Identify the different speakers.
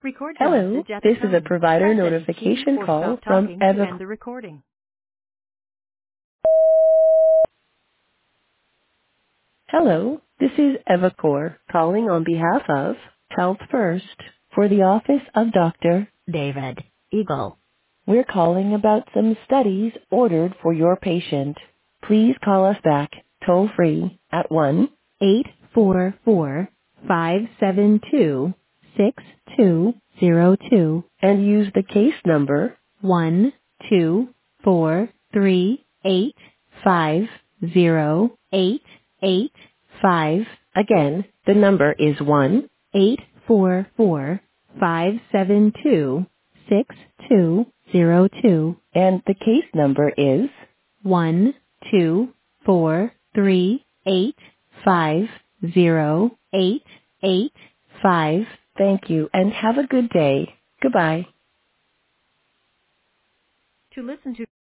Speaker 1: Record your
Speaker 2: Hello,
Speaker 1: message at the
Speaker 2: this is a
Speaker 1: tone.
Speaker 2: provider
Speaker 1: Press any key
Speaker 2: notification
Speaker 1: or
Speaker 2: call
Speaker 1: stop
Speaker 2: from
Speaker 1: talking to
Speaker 2: Eva.
Speaker 1: end the recording.
Speaker 2: Hello, this is Evacor calling on behalf of Health First for the office of Dr. David Eagle. We're calling about some studies ordered for your patient. Please call us back toll free at 1-844-572-6202 and use the case number 12438508885. Again, the number is 1-844-572-6202 and the case number is 12438508885. Thank you and have a good day. Goodbye.
Speaker 1: To listen to